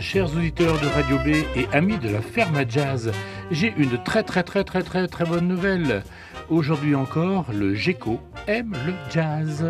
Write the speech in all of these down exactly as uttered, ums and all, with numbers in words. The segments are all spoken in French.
chers auditeurs de Radio B et amis de la Ferme à Jazz. J'ai une très très très très très très bonne nouvelle. Aujourd'hui encore, le Géco aime le jazz.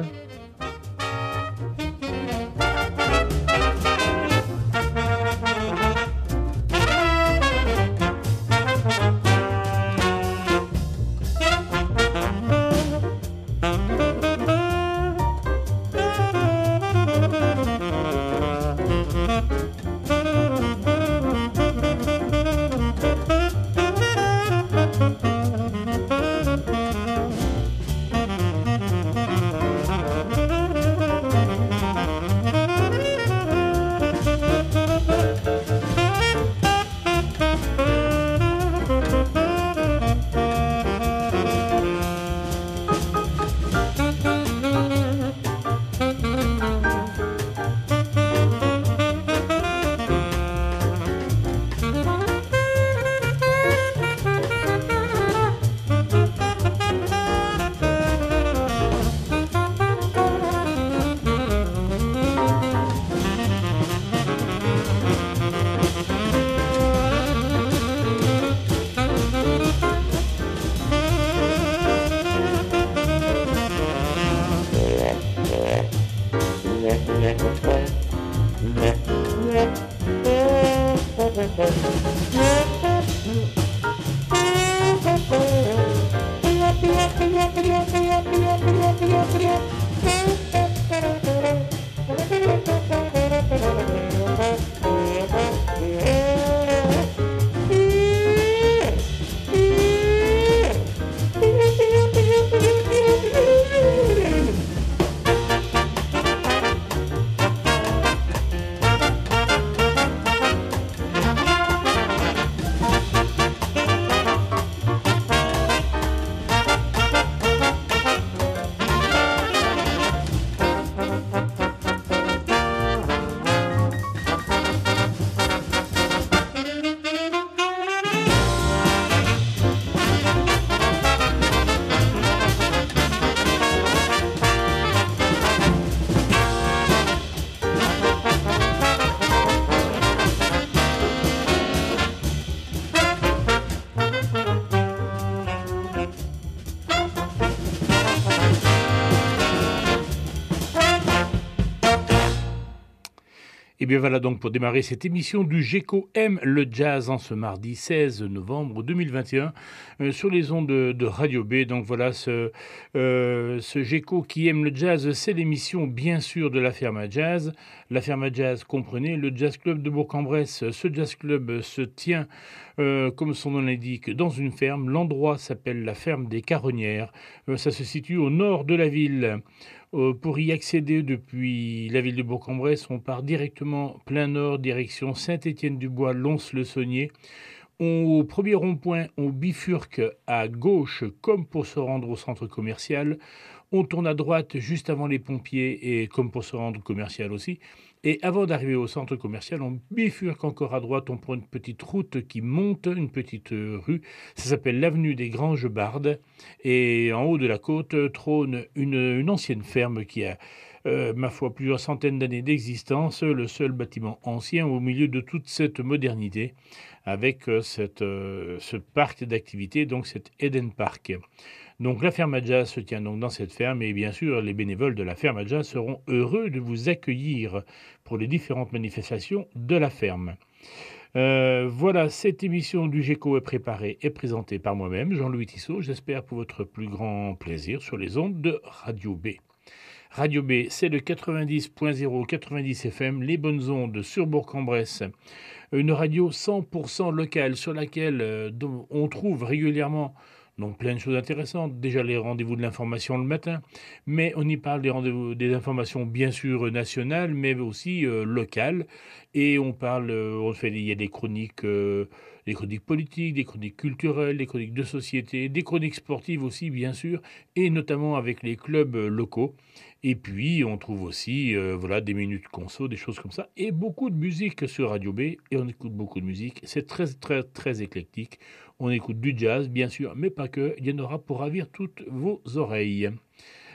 Et bien voilà donc pour démarrer cette émission du Géco aime le jazz en ce mardi seize novembre deux mille vingt et un euh, sur les ondes de, de Radio B. Donc voilà ce, euh, ce Géco qui aime le jazz, c'est l'émission bien sûr de la Ferme à Jazz. La Ferme à Jazz, comprenez, le Jazz Club de Bourg-en-Bresse. Ce Jazz Club se tient, euh, comme son nom l'indique, dans une ferme. L'endroit s'appelle la Ferme des Caronnières. Euh, ça se situe au nord de la ville. Pour y accéder depuis la ville de Bourg-en-Bresse, on part directement plein nord, direction Saint-Étienne-du-Bois, Lons-le-Saunier. On, au premier rond-point, on bifurque à gauche comme pour se rendre au centre commercial. On tourne à droite juste avant les pompiers et comme pour se rendre au commercial aussi. Et avant d'arriver au centre commercial, on bifurque encore à droite, on prend une petite route qui monte, une petite rue. Ça s'appelle l'avenue des Granges-Bardes. Et en haut de la côte trône une, une ancienne ferme qui a, euh, ma foi, plusieurs centaines d'années d'existence. Le seul bâtiment ancien au milieu de toute cette modernité, avec cette, euh, ce parc d'activités, donc cet Eden Park. Donc la Ferme à Jazz se tient donc dans cette ferme et bien sûr les bénévoles de la Ferme à Jazz seront heureux de vous accueillir pour les différentes manifestations de la ferme. Euh, voilà, cette émission du Géco est préparée et présentée par moi-même, Jean-Louis Tissot, j'espère pour votre plus grand plaisir sur les ondes de Radio B. Radio B, c'est le quatre-vingt-dix point zéro, quatre-vingt-dix F M, les bonnes ondes sur Bourg-en-Bresse. Une radio cent pour cent locale sur laquelle euh, on trouve régulièrement donc plein de choses intéressantes. Déjà les rendez-vous de l'information le matin, mais on y parle des rendez-vous des informations bien sûr nationales, mais aussi euh, locales. Et on parle, euh, on fait, il y a des chroniques, euh, des chroniques politiques, des chroniques culturelles, des chroniques de société, des chroniques sportives aussi bien sûr, et notamment avec les clubs euh, locaux. Et puis on trouve aussi, euh, voilà, des minutes conso, des choses comme ça, et beaucoup de musique sur Radio B. Et on écoute beaucoup de musique. C'est très très très éclectique. On écoute du jazz, bien sûr, mais pas que. Il y en aura pour ravir toutes vos oreilles.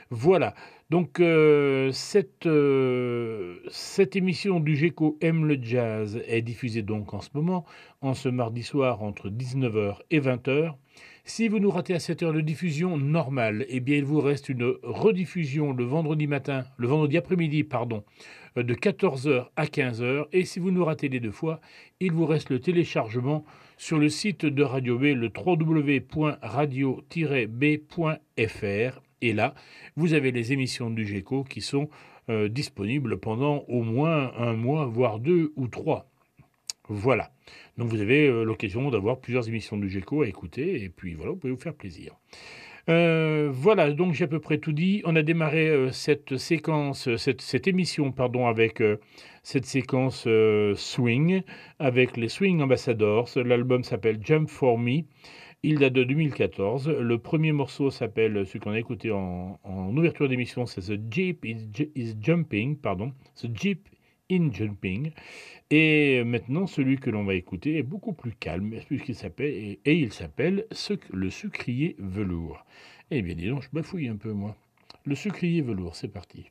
Voilà, donc heu, cette, heu, cette émission du GECO aime le jazz est diffusée donc en ce moment, en ce mardi soir entre dix-neuf heures et vingt heures. Si vous nous ratez à cette heure de diffusion normale, eh bien il vous reste une rediffusion le vendredi matin, le vendredi après-midi pardon, heu, de quatorze heures à quinze heures et si vous nous ratez les deux fois, il vous reste le téléchargement sur le site de Radio B, le w w w point radio tiret b point f r et là, vous avez les émissions du GECO qui sont euh, disponibles pendant au moins un mois, voire deux ou trois. Voilà. Donc vous avez euh, l'occasion d'avoir plusieurs émissions du GECO à écouter et puis voilà, vous pouvez vous faire plaisir. Euh, voilà, donc j'ai à peu près tout dit. On a démarré euh, cette séquence, cette, cette émission, pardon, avec euh, cette séquence euh, swing, avec les Swing Ambassadors. L'album s'appelle Jump for Me. Il date de deux mille quatorze. Le premier morceau s'appelle, celui qu'on a écouté en, en ouverture d'émission, c'est The Jeep is, is Jumping, pardon, The Jeep in Jumping. Et maintenant, celui que l'on va écouter est beaucoup plus calme, puisqu'il s'appelle, et, et il s'appelle Le Sucrier Velours. Eh bien, dis donc, je bafouille un peu, moi. Le Sucrier Velours, c'est parti.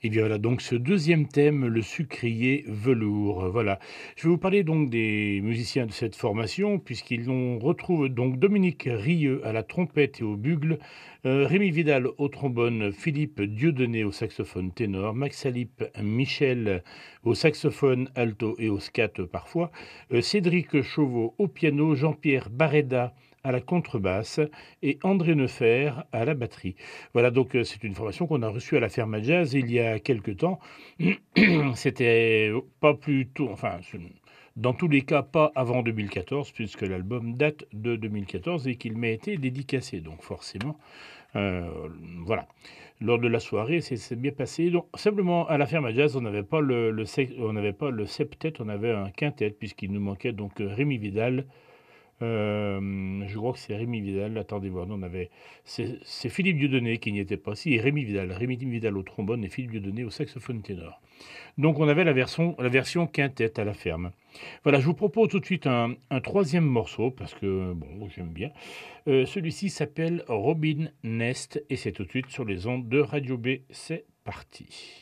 Et bien voilà donc ce deuxième thème, le sucrier velours. Voilà. Je vais vous parler donc des musiciens de cette formation, puisqu'on retrouve donc Dominique Rieux à la trompette et au bugle, euh, Rémi Vidal au trombone, Philippe Dieudonné au saxophone ténor, Max Salip Michel au saxophone alto et au scat parfois, euh, Cédric Chauveau au piano, Jean-Pierre Barreda à la contrebasse et André Nefer à la batterie. Voilà, donc euh, c'est une formation qu'on a reçue à la Ferma Jazz il y a quelque temps. C'était pas plus tôt, enfin, dans tous les cas, pas avant deux mille quatorze, puisque l'album date de deux mille quatorze et qu'il m'a été dédicacé. Donc forcément, euh, voilà. Lors de la soirée, c'est bien passé. Donc simplement, à la Ferma Jazz, on n'avait pas le, le, on n'avait pas le septet, on avait un quintet, puisqu'il nous manquait donc Rémi Vidal. Euh, je crois que c'est Rémi Vidal. Attendez voir, on avait c'est c'est Philippe Dieudonné qui n'y était pas. Si, et Rémi Vidal, Rémi Vidal au trombone et Philippe Dieudonné au saxophone ténor. Donc on avait la version la version quintette à la ferme. Voilà, je vous propose tout de suite un, un troisième morceau parce que bon, j'aime bien. Euh, celui-ci s'appelle Robin Nest et c'est tout de suite sur les ondes de Radio B. C'est parti.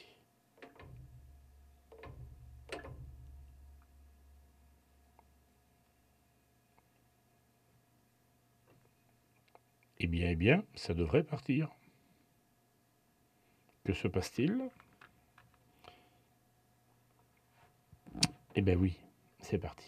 Eh bien, eh bien, ça devrait partir. Que se passe-t-il? Eh bien oui, c'est parti.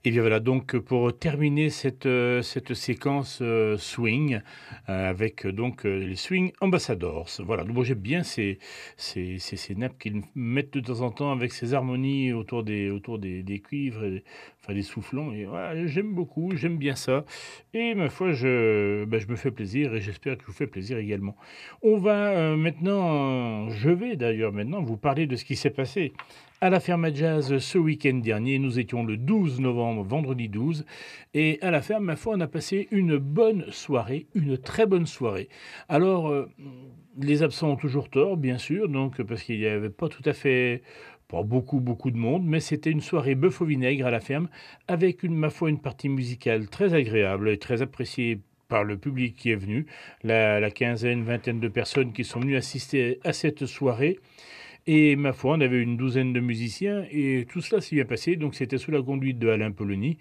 Et bien voilà donc pour terminer cette, euh, cette séquence euh, swing euh, avec euh, donc euh, les Swing Ambassadors. Voilà, donc moi j'aime bien ces, ces, ces, ces nappes qu'ils mettent de temps en temps avec ces harmonies autour des, autour des, des cuivres, et, enfin des soufflants. Et voilà, j'aime beaucoup, j'aime bien ça. Et ma foi, je, ben, je me fais plaisir et j'espère que je vous fais plaisir également. On va euh, maintenant, je vais d'ailleurs maintenant vous parler de ce qui s'est passé à la Ferme à Jazz ce week-end dernier. Nous étions le douze novembre, vendredi douze, et à la Ferme, ma foi, on a passé une bonne soirée, une très bonne soirée. Alors, euh, les absents ont toujours tort, bien sûr, donc parce qu'il n'y avait pas tout à fait, pas beaucoup, beaucoup de monde, mais c'était une soirée bœuf au vinaigre à la Ferme, avec une, ma foi, une partie musicale très agréable et très appréciée par le public qui est venu, la, la quinzaine, vingtaine de personnes qui sont venues assister à cette soirée. Et ma foi, on avait une douzaine de musiciens et tout cela s'est bien passé. Donc c'était sous la conduite de Alain Polony.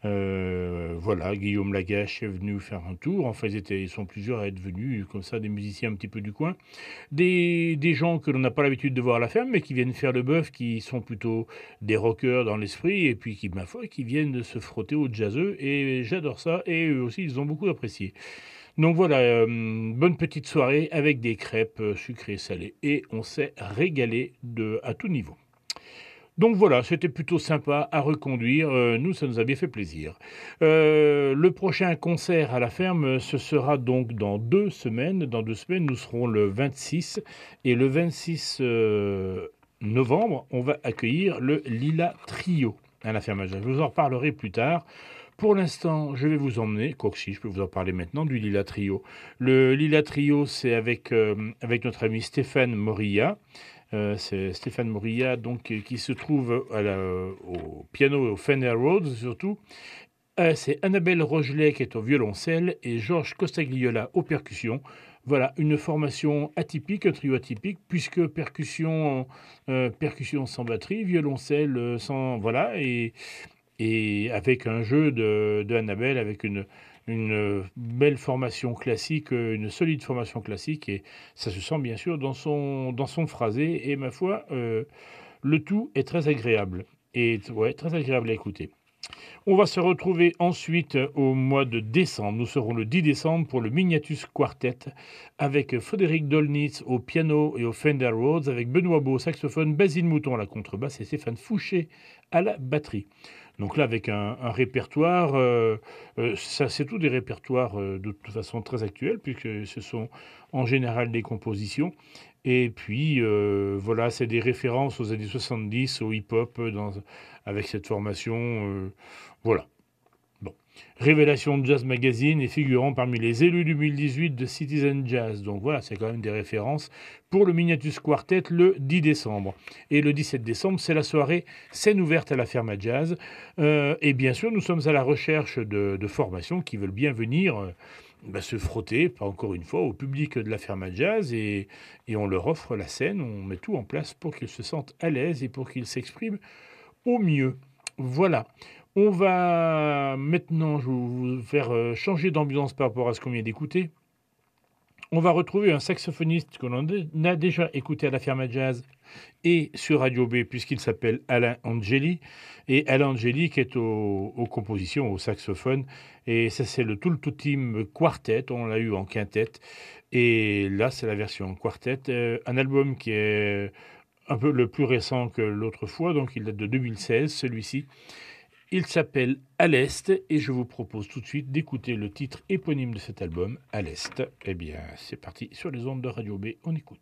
Euh, voilà, Guillaume Lagache est venu faire un tour. Enfin, ils, étaient, ils sont plusieurs à être venus, comme ça, des musiciens un petit peu du coin. Des, des gens que l'on n'a pas l'habitude de voir à la ferme, mais qui viennent faire le bœuf, qui sont plutôt des rockers dans l'esprit, et puis qui, ma foi, qui viennent se frotter au jazzeux. Et j'adore ça, et eux aussi, ils ont beaucoup apprécié. Donc voilà, euh, bonne petite soirée avec des crêpes euh, sucrées et salées. Et on s'est régalé de, à tout niveau. Donc voilà, c'était plutôt sympa à reconduire. Euh, nous, ça nous a bien fait plaisir. Euh, le prochain concert à la ferme, ce sera donc dans deux semaines. Dans deux semaines, nous serons le vingt-six. Et le vingt-six euh, novembre, on va accueillir le Lila Trio à la ferme. Je vous en reparlerai plus tard. Pour l'instant, je vais vous emmener, quoique si, je peux vous en parler maintenant, du Lila Trio. Le Lila Trio, c'est avec, euh, avec notre ami Stéphane Morilla. Euh, c'est Stéphane Morilla, donc, qui se trouve à la, au piano et au Fender Rhodes, surtout. Euh, c'est Annabelle Rogelet qui est au violoncelle et Georges Costagliola aux percussions. Voilà, une formation atypique, un trio atypique, puisque percussion, euh, percussion sans batterie, violoncelle sans... Voilà, et... et avec un jeu de, de Annabelle, avec une, une belle formation classique, une solide formation classique, et ça se sent bien sûr dans son, dans son phrasé, et ma foi, euh, le tout est très agréable, et ouais, très agréable à écouter. On va se retrouver ensuite au mois de décembre. Nous serons le dix décembre pour le Miniatus Quartet avec Frédéric Dolnitz au piano et au Fender Rhodes, avec Benoît Beau au saxophone, Basile Mouton à la contrebasse et Stéphane Fouché à la batterie. Donc là, avec un, un répertoire, euh, euh, ça c'est tous des répertoires euh, de toute façon très actuels, puisque ce sont en général des compositions. Et puis, euh, voilà, c'est des références aux années soixante-dix, au hip-hop, dans, avec cette formation. Euh, voilà. Bon. Révélation de Jazz Magazine et figurant parmi les élus du deux mille dix-huit de Citizen Jazz. Donc voilà, c'est quand même des références pour le Miniatus Quartet le dix décembre. Et le dix-sept décembre, c'est la soirée scène ouverte à la Ferme à Jazz. Euh, et bien sûr, nous sommes à la recherche de, de formations qui veulent bien venir euh, bah, se frotter, pas encore une fois, au public de la Ferme à Jazz. Et, et on leur offre la scène, on met tout en place pour qu'ils se sentent à l'aise et pour qu'ils s'expriment au mieux. Voilà. On va maintenant, je vais vous faire changer d'ambiance par rapport à ce qu'on vient d'écouter. On va retrouver un saxophoniste que l'on a déjà écouté à la Ferme à Jazz et sur Radio B, puisqu'il s'appelle Alain Angeli. Et Alain Angeli qui est aux, aux compositions, au saxophone. Et ça, c'est le Tultu Team Quartet. On l'a eu en quintette. Et là, c'est la version quartet. Euh, un album qui est un peu le plus récent que l'autre fois. Donc, il date de deux mille seize, celui-ci. Il s'appelle À l'Est et je vous propose tout de suite d'écouter le titre éponyme de cet album, À l'Est. Eh bien, c'est parti sur les ondes de Radio B, on écoute.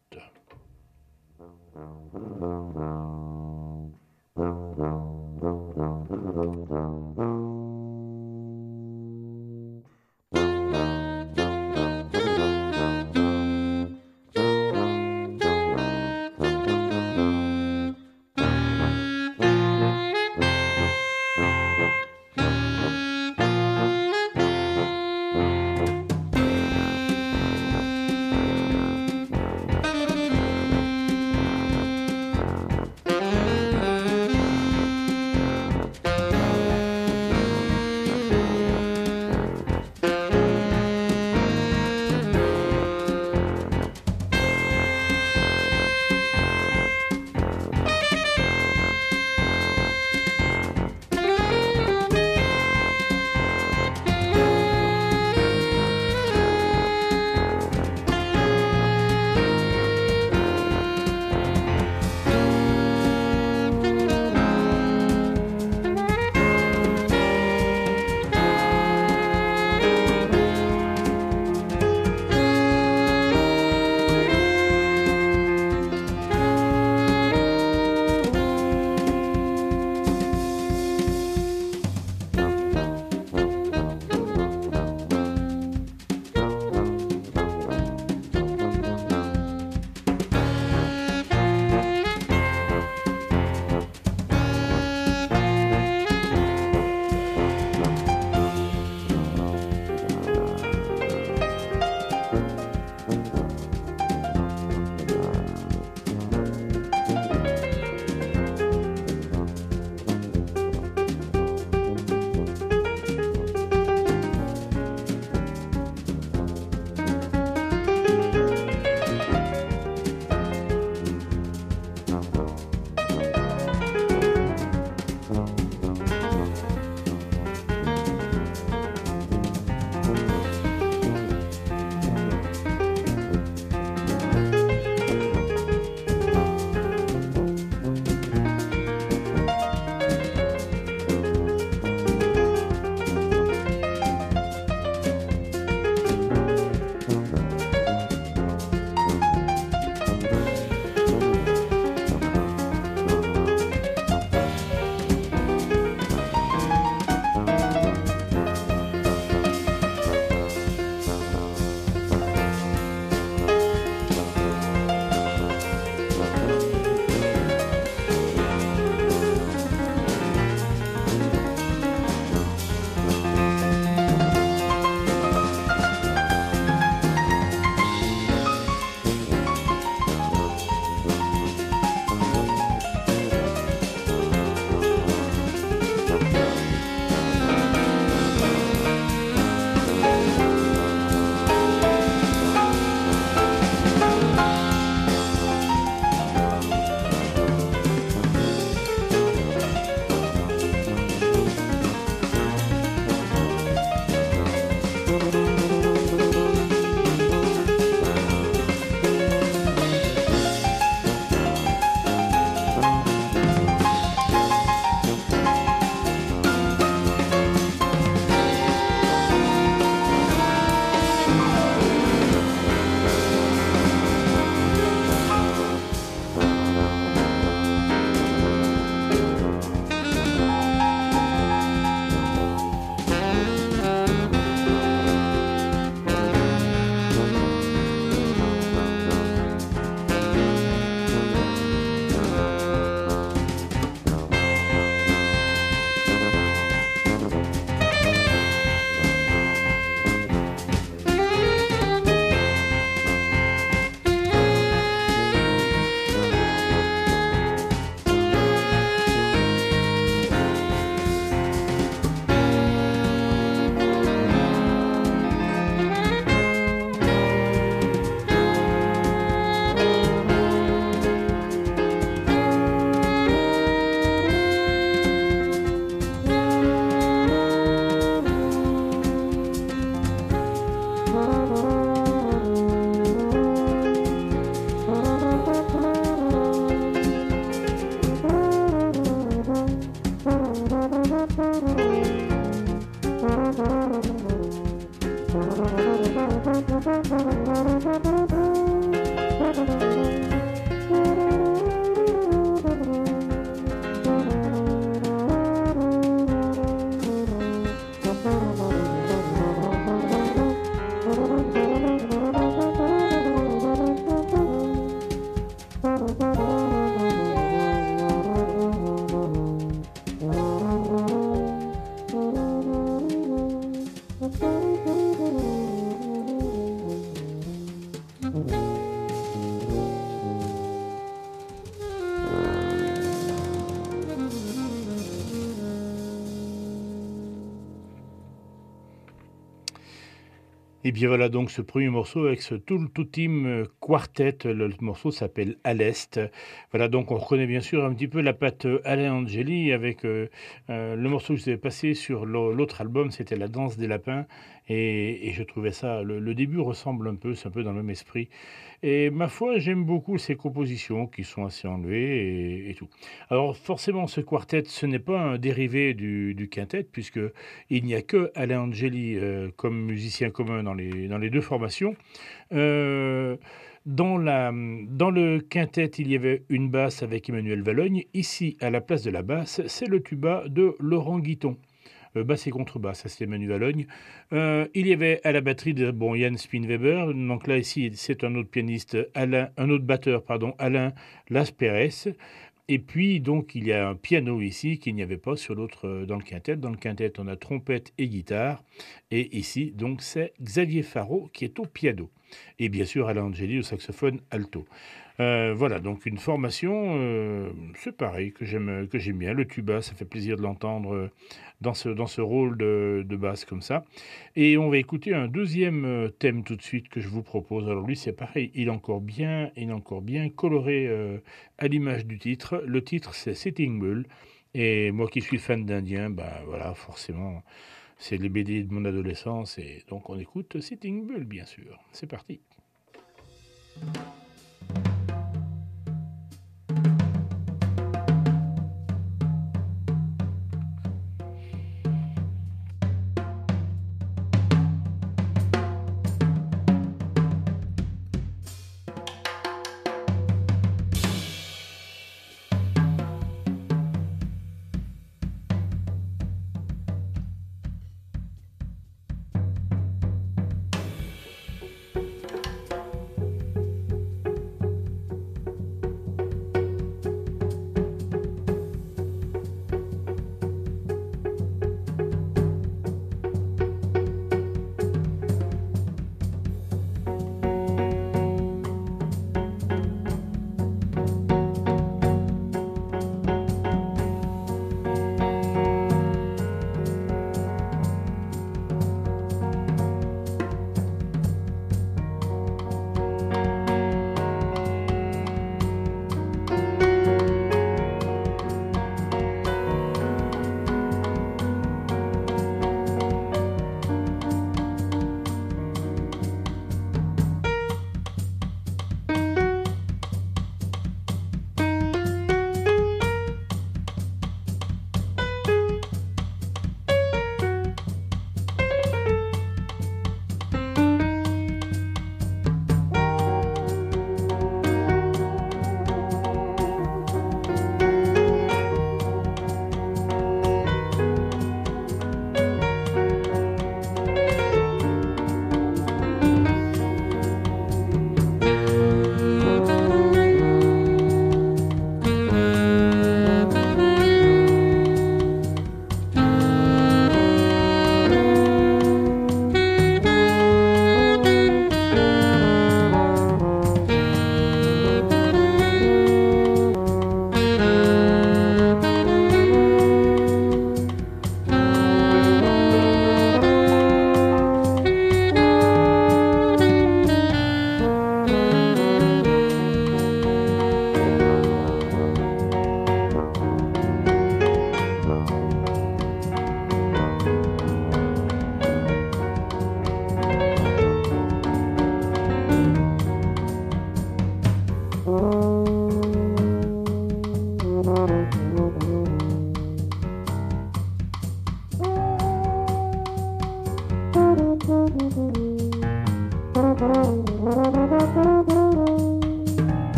Et bien voilà donc ce premier morceau avec ce Tultutim Quartet. Le morceau s'appelle À l'Est. Voilà donc on reconnaît bien sûr un petit peu la patte Alain Angeli avec euh, euh, le morceau que je vous avais passé sur l'autre album, c'était La Danse des Lapins. Et, et je trouvais ça, le, le début ressemble un peu, c'est un peu dans le même esprit. Et ma foi, j'aime beaucoup ces compositions qui sont assez enlevées et, et tout. Alors forcément, ce quartet, ce n'est pas un dérivé du, du quintet, puisque il n'y a que Alain Angeli euh, comme musicien commun dans les, dans les deux formations. Euh, dans, la, dans le quintet, il y avait une basse avec Emmanuel Valogne. Ici, à la place de la basse, c'est le tuba de Laurent Guiton. Euh, basse et contrebasse, ça c'était Emmanuel Valogne. Euh, il y avait à la batterie de, bon, Yann Spinweber. Donc là, ici, c'est un autre pianiste, Alain, un autre batteur, pardon, Alain Las Pérez. Et puis, donc, il y a un piano ici qu'il n'y avait pas sur l'autre dans le quintet. Dans le quintet, on a trompette et guitare. Et ici, donc, c'est Xavier Faro qui est au piano. Et bien sûr, Alain Angeli au saxophone alto. Euh, voilà, donc une formation, euh, c'est pareil, que j'aime que j'aime bien. Le tuba, ça fait plaisir de l'entendre dans ce, dans ce rôle de, de basse comme ça. Et on va écouter un deuxième thème tout de suite que je vous propose. Alors lui, c'est pareil, il est encore bien, il est encore bien coloré euh, à l'image du titre. Le titre, c'est Sitting Bull. Et moi qui suis fan d'Indien, bah voilà, forcément, c'est les B D de mon adolescence. Et donc on écoute Sitting Bull, bien sûr. C'est parti.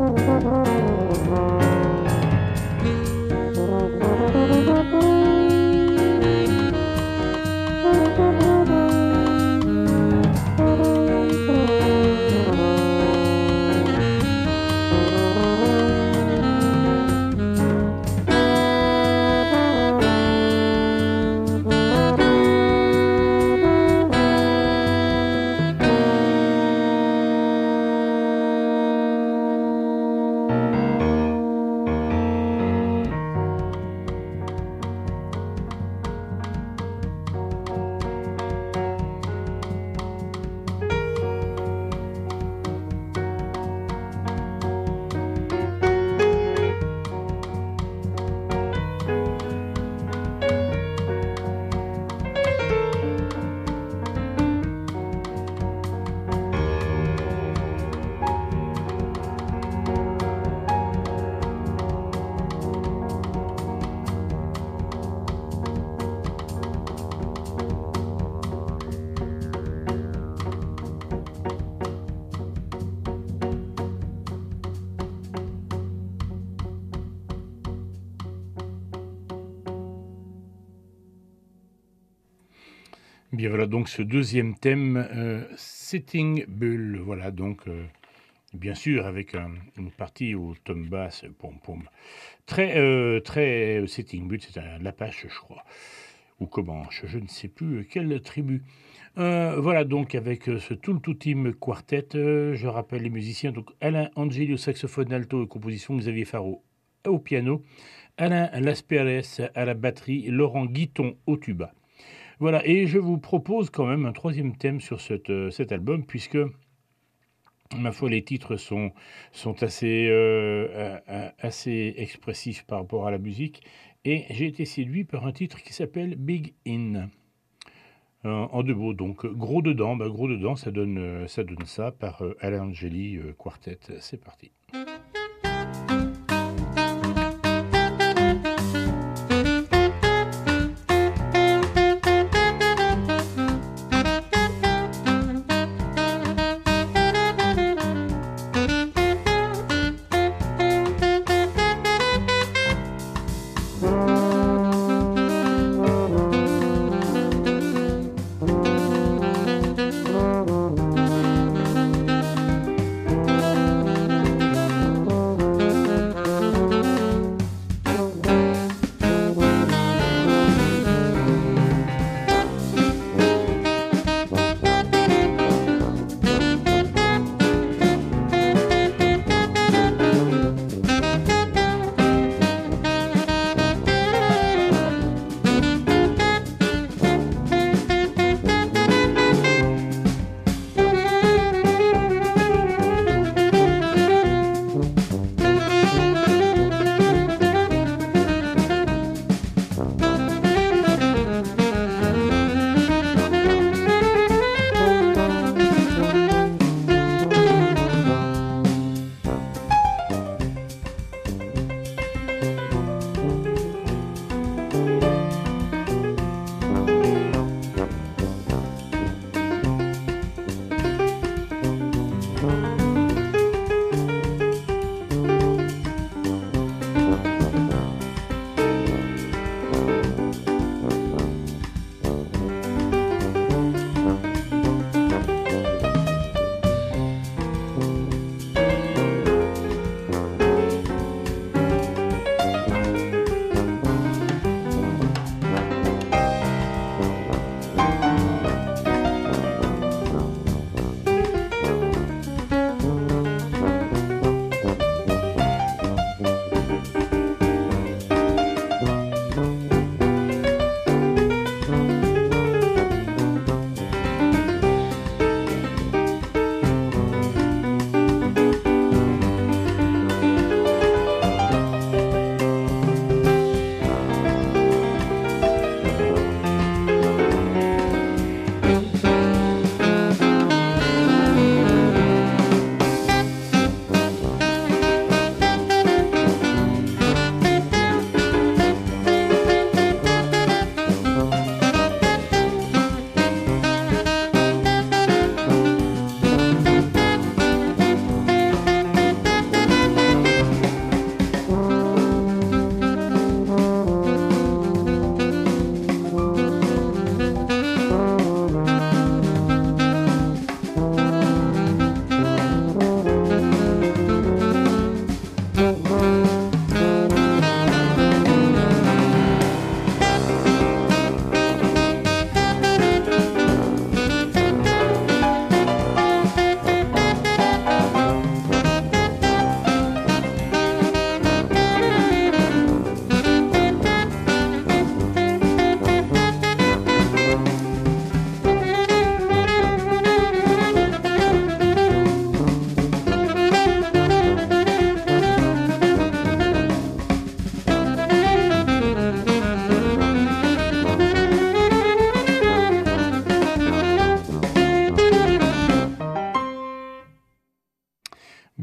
Bien voilà donc ce deuxième thème, euh, Sitting Bull, voilà donc euh, bien sûr avec un, une partie au tom basse, pom pom, très euh, très Sitting Bull, c'est un Apache je crois, ou Comanche, je ne sais plus quelle tribu. Euh, voilà donc avec ce Tultu Team Quartet, euh, je rappelle les musiciens, donc Alain Angeli au saxophone alto et composition, Xavier Faro au piano, Alain Lasperès à la batterie, Laurent Guiton au tuba. Voilà, et je vous propose quand même un troisième thème sur cette, euh, cet album, puisque, ma foi, les titres sont, sont assez, euh, assez expressifs par rapport à la musique, et j'ai été séduit par un titre qui s'appelle Big In. Euh, en deux mots, donc, gros dedans, bah, gros dedans, ça donne, ça donne ça par euh, Alain Angeli euh, Quartet. C'est parti.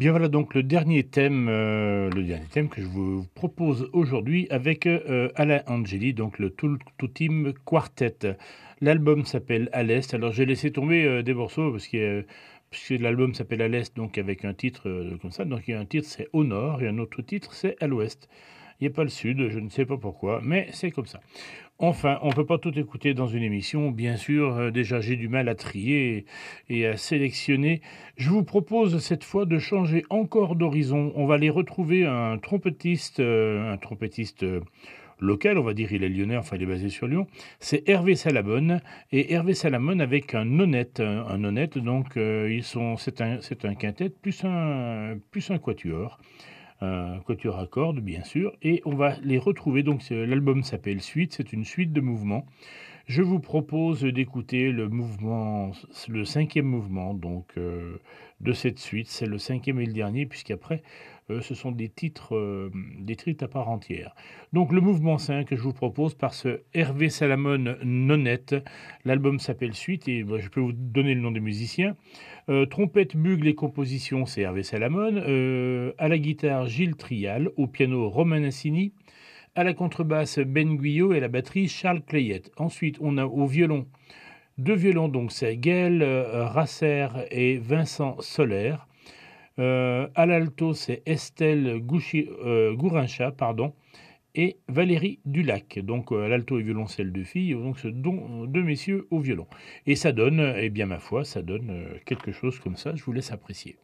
bien voilà donc le dernier thème, euh, le dernier thème que je vous propose aujourd'hui avec euh, Alain Angeli, donc le Tout Team Quartet. L'album s'appelle À l'Est. Alors j'ai laissé tomber euh, des morceaux parce que, euh, puisque l'album s'appelle À l'Est, donc avec un titre euh, comme ça. Donc il y a un titre c'est Au Nord et un autre titre c'est À l'Ouest. Il n'y a pas le Sud, je ne sais pas pourquoi, mais c'est comme ça. Enfin, on ne peut pas tout écouter dans une émission, bien sûr. Euh, déjà, j'ai du mal à trier et, et à sélectionner. Je vous propose cette fois de changer encore d'horizon. On va aller retrouver un trompettiste, euh, un trompettiste euh, local, on va dire, il est lyonnais, enfin il est basé sur Lyon. C'est Hervé Salamone. Et Hervé Salamone avec un honnête, un, un honnête, donc euh, ils sont, c'est un, c'est un quintet plus un, plus un quatuor. Un quatuor à cordes, bien sûr, et on va les retrouver. Donc, c'est- l'album s'appelle Suite, c'est une suite de mouvements. Je vous propose d'écouter le mouvement, le cinquième mouvement, donc euh, de cette suite. C'est le cinquième et le dernier, puisqu'après, euh, ce sont des titres, euh, des titres à part entière. Donc, le mouvement cinq que je vous propose par ce Hervé Salamone Nonette. L'album s'appelle Suite, et bah, je peux vous donner le nom des musiciens. Euh, trompette, bugle et composition, c'est Hervé Salamone. Euh, à la guitare, Gilles Trial. Au piano, Romain Nassini. À la contrebasse, Ben Guyot. Et à la batterie, Charles Clayette. Ensuite, on a au violon, deux violons, donc c'est Gaël euh, Rasser et Vincent Solaire. Euh, à l'alto, c'est Estelle Gouchi, euh, Gourincha, pardon, et Valérie Dulac. Donc euh, à l'alto et violoncelle de filles, donc ce don, deux messieurs au violon. Et ça donne, eh bien ma foi, ça donne euh, quelque chose comme ça, je vous laisse apprécier.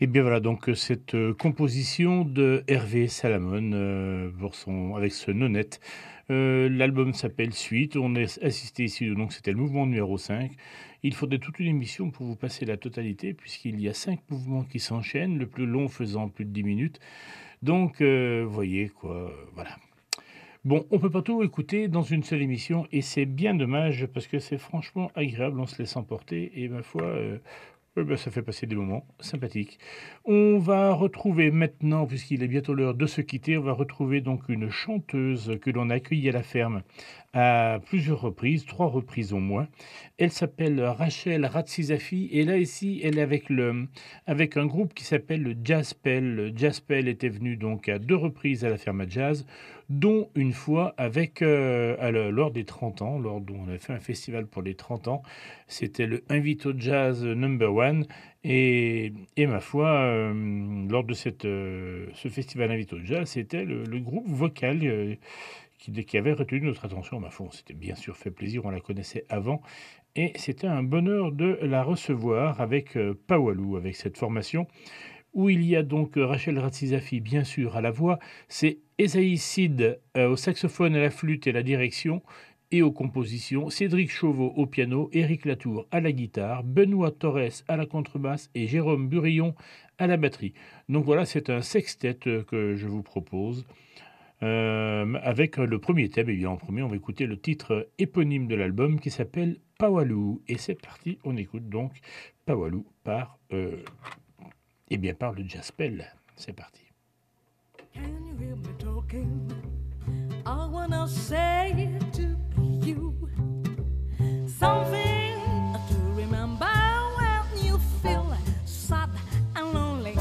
Et bien voilà donc cette euh, composition de Hervé Salamone euh, pour son, avec ce nonette. Euh, L'album s'appelle Suite. On est assisté ici, donc c'était le mouvement numéro cinq. Il faudrait toute une émission pour vous passer la totalité, puisqu'il y a cinq mouvements qui s'enchaînent, le plus long faisant plus de dix minutes. Donc, euh, vous voyez quoi, euh, voilà. Bon, on peut pas tout écouter dans une seule émission, et c'est bien dommage, parce que c'est franchement agréable, on se laisse emporter, et ma foi, euh, eh ben, ça fait passer des moments sympathiques. On va retrouver maintenant, puisqu'il est bientôt l'heure de se quitter, on va retrouver donc une chanteuse que l'on a accueillie à la ferme à plusieurs reprises, trois reprises au moins. Elle s'appelle Rachel Ratzizafi, et là ici, elle est avec, le, avec un groupe qui s'appelle le Jazzpel. Le Jazzpel était venu donc à deux reprises à la ferme à jazz, dont une fois avec, euh, à le- lors des trente ans, lors dont on a fait un festival pour les trente ans. C'était le Invito Jazz Number One. Et, et ma foi, euh, lors de cette, euh, ce festival Invito Jazz, c'était le, le groupe vocal euh, qui, qui avait retenu notre attention. Ma foi, on s'était bien sûr fait plaisir, on la connaissait avant. Et c'était un bonheur de la recevoir avec euh, Pawalou, avec cette formation où il y a donc euh, Rachel Ratzizafi, bien sûr, à la voix. C'est Esaïe Sid euh, au saxophone, à la flûte et à la direction, et aux compositions. Cédric Chauveau au piano, Éric Latour à la guitare, Benoît Torres à la contrebasse et Jérôme Burillon à la batterie. Donc voilà, c'est un sextet euh, que je vous propose. Euh, avec le premier thème, et bien en premier, on va écouter le titre éponyme de l'album qui s'appelle Pawalou. Et c'est parti, on écoute donc Pawalou par... Euh, Eh bien, par le Jazzpel. C'est parti. Can you hear me talking? I wanna say to you something to remember when you feel sad and lonely.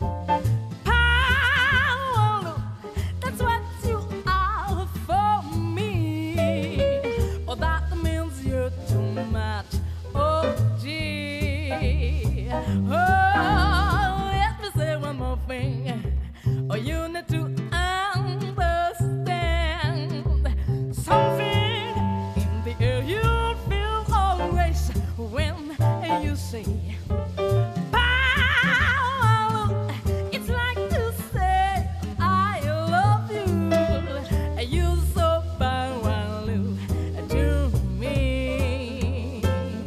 Paolo, that's what you are for me. Oh, that means you're too much. Oh, gee. Oh, let me say one more thing. Oh, you need to understand something in the air you feel always when you say Paolo. It's like to say I love you. You so Paolo to me.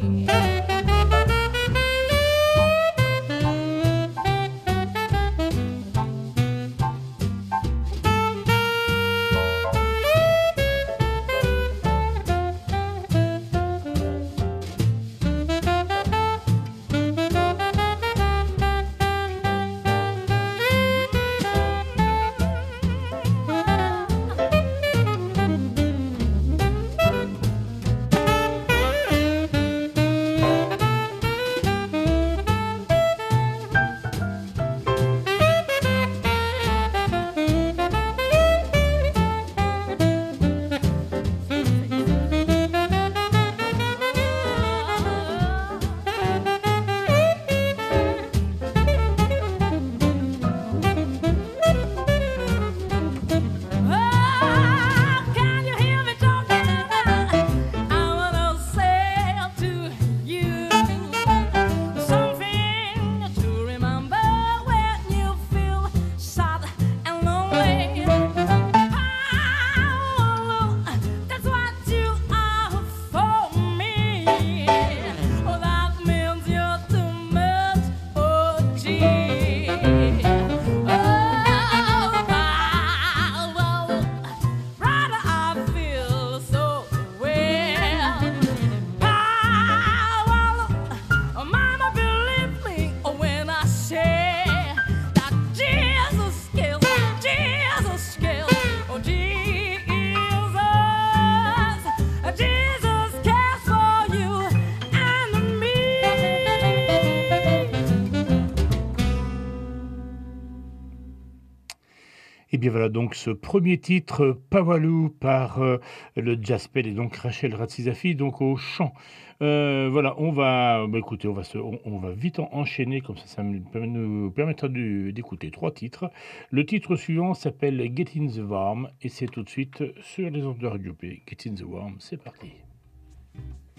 Et bien voilà donc ce premier titre, Pawalou, par euh, le Jazzpel et donc Rachel Ratzizafi, donc au chant. Euh, voilà, on va, bah, écoutez, on va, se, on, on va vite en enchaîner, comme ça, ça nous, nous permettra de- d'écouter trois titres. Le titre suivant s'appelle Get in the Warm, et c'est tout de suite sur les ondes de Radio P. Get in the Warm, c'est parti.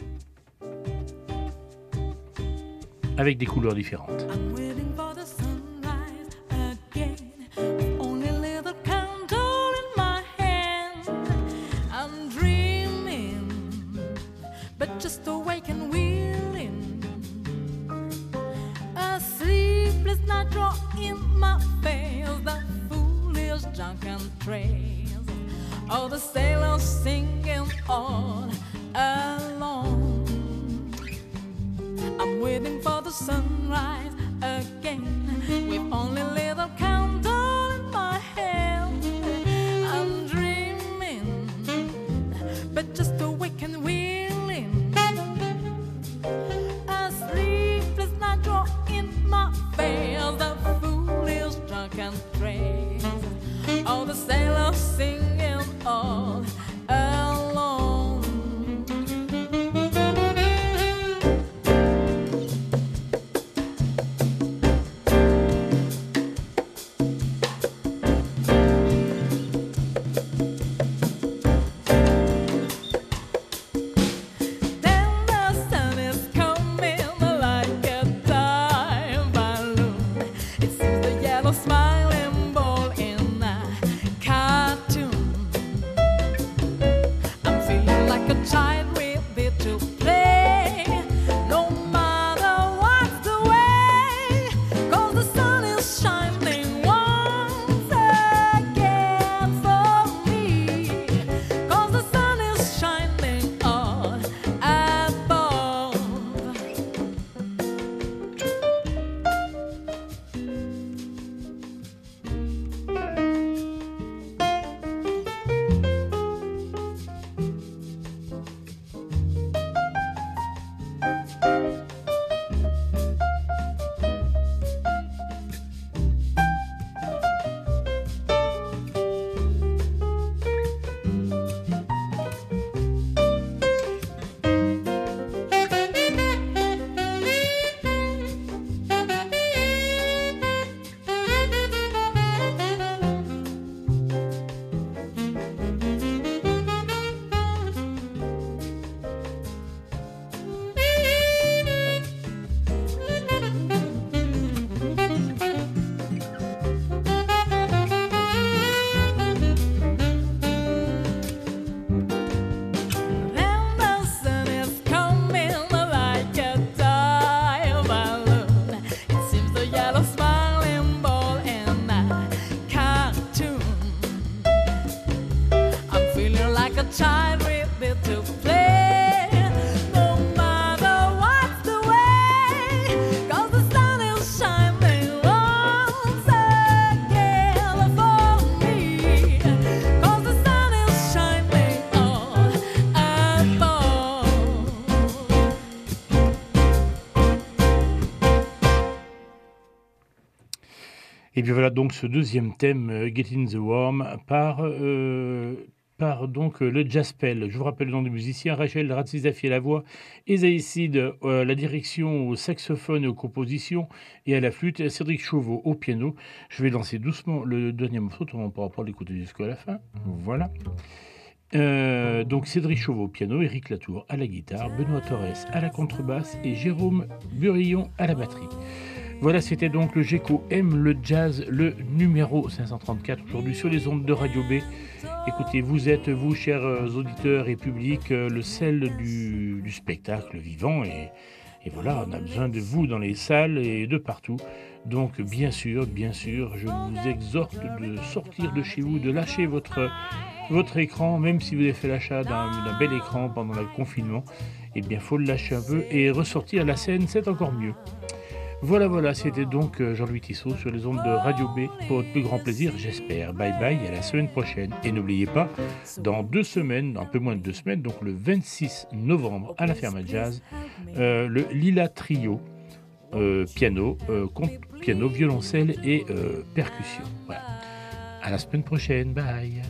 Avec des couleurs différentes. I'm waiting for the sun just awake and willing. A sleepless night draw in my face, the foolish drunken trails of the sailors singing all alone. I'm waiting for the sunrise again with only little candle in my hand. I'm dreaming, but just awake and willing. A sleepless night draw in my face, the foolish drunken trails of the sailors singing all alone. Smiling ball in a cartoon. I'm feeling like a child with it to play, no matter what's the way, 'cause the sun is shining once again for me, 'cause the sun is shining all above. Child with it to play, no matter what's the way, 'cause the sun is shining once again for me, 'cause the sun is shining all above. Et bien voilà donc ce deuxième thème, euh, Get in the Warm, par, euh, par donc euh, le Jazzpel. Je vous rappelle le nom du musicien, Rachel Ratzizafi à la voix, Esaïe Sid, euh, la direction au saxophone et aux compositions, et à la flûte, Cédric Chauveau au piano. Je vais lancer doucement le dernier morceau, on pourra pas l'écouter jusqu'à la fin. Voilà. Euh, donc Cédric Chauveau au piano, Éric Latour à la guitare, Benoît Torres à la contrebasse et Jérôme Burillon à la batterie. Voilà, c'était donc le Géco aime le jazz, le numéro cinq cent trente-quatre, aujourd'hui sur les ondes de Radio B. Écoutez, vous êtes, vous, chers auditeurs et publics, le sel du, du spectacle vivant. Et, et voilà, on a besoin de vous dans les salles et de partout. Donc, bien sûr, bien sûr, je vous exhorte de sortir de chez vous, de lâcher votre, votre écran, même si vous avez fait l'achat d'un, d'un bel écran pendant le confinement. Eh bien, il faut le lâcher un peu et ressortir à la scène, c'est encore mieux. Voilà, voilà, c'était donc Jean-Louis Tissot sur les ondes de Radio B pour votre plus grand plaisir, j'espère. Bye bye, à la semaine prochaine. Et n'oubliez pas, dans deux semaines, un peu moins de deux semaines, donc le vingt-six novembre à la Ferme Jazz, euh, le Lila Trio, euh, piano, euh, compte, piano, violoncelle et euh, percussion. Voilà. À la semaine prochaine, bye.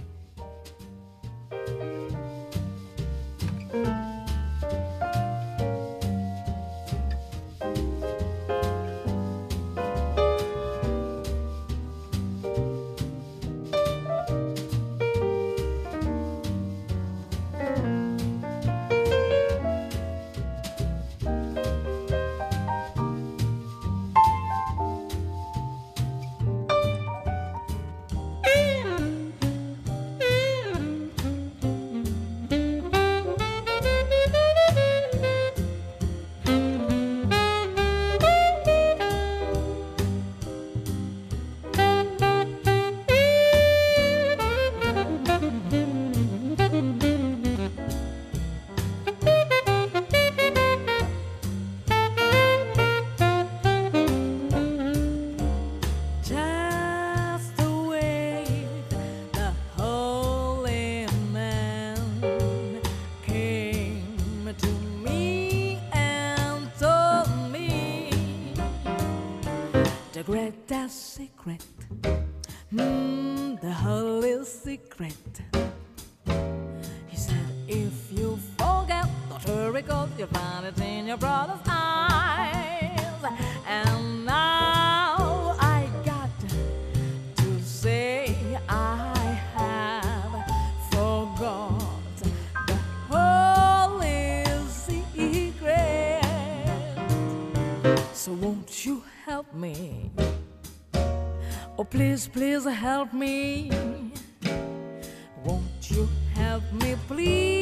secret. He said, if you forget, don't hurry, 'cause you'll find it in your brother's eyes. And now I got to say I have forgot the holy secret. So won't you help me? Oh, please, please help me. Won't you help me, please?